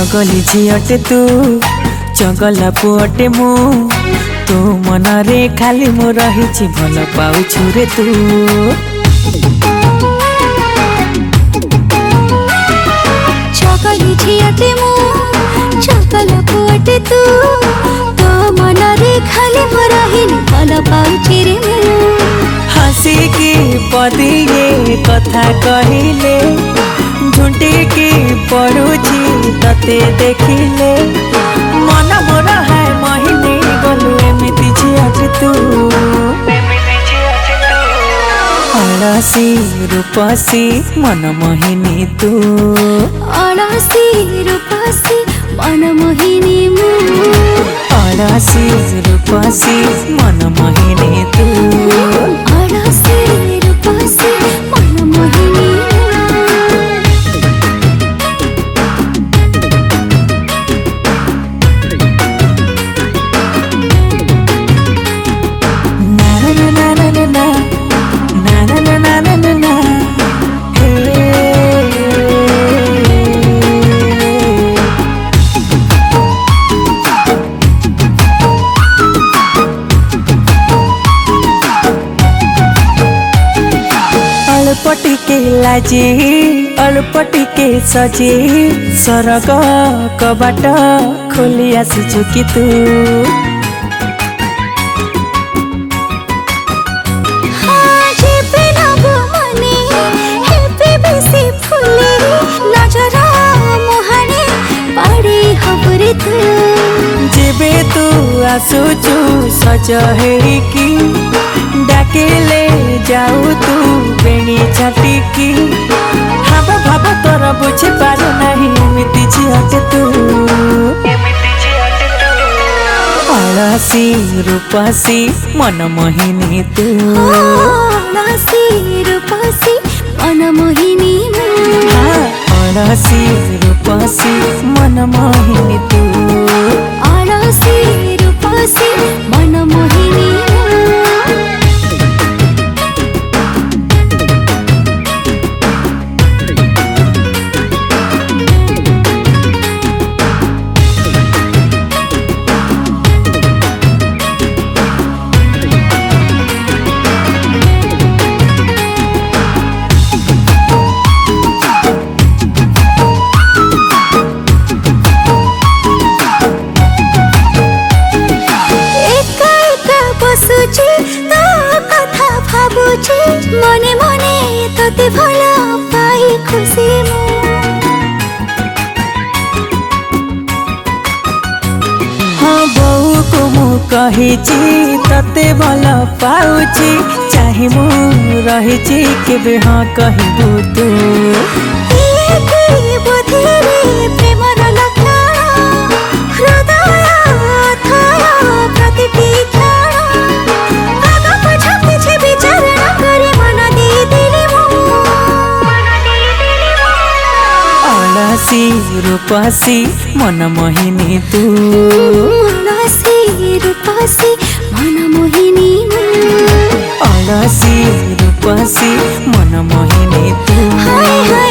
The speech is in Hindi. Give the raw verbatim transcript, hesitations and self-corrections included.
चगली झीटे तू चगला पुअटे मु तू मनरे खाली मो रही भल पाउछु रे तू। चगली झीटे मु चगला पुअटे तू तो मनरे खाली मो रही भल पाउछु रे मु। हसी की पदिए कथा कहिले झुंटी की पड़ुची तते देखिले मन मोर है मोहिनी गलु एमिति झियाटे तू। अलसी रूपसी मन मोहिनी तू अलसी रूपसी मन मोहिनी मु। अलसी रूपसी मन मोहिनी तू अलसी रूपसी मन मोहिनी अलपटी के लाजी अलपटी के सजी सरग कबाट खोली आसीछु कि तू। हाँ जेबे नब मने हेबे बेसी फुले नजर मोहने पड़ी हबरे तू। जेबे तू आसुछु सज हेकी डाकेले जाऊ तू बेणी छाटिकी भाव भाव तोर बुझी पारु नहीं एमिति झियाटे तू। अलसी रूपसी मन मोहिनी तू अलसी रूपसी मन मोहिनी मु। अलसी रूपसी मन मोहिनी तू अलसी रूपसी मन मोहिनी मने मने तते भल पाई खुशी मु। हाँ बहू को मु कहिची तते भल पाउची चाहे मु रहिची केबे हाँ कहबू तू। प्रेमर लक्षण हृदय अथय प्रतिटी अलसी रूपसी मन मोहिनी तू अलसी रूपसी मन मोहिनी मु। अलसी रूपसी मन मोहिनी तू।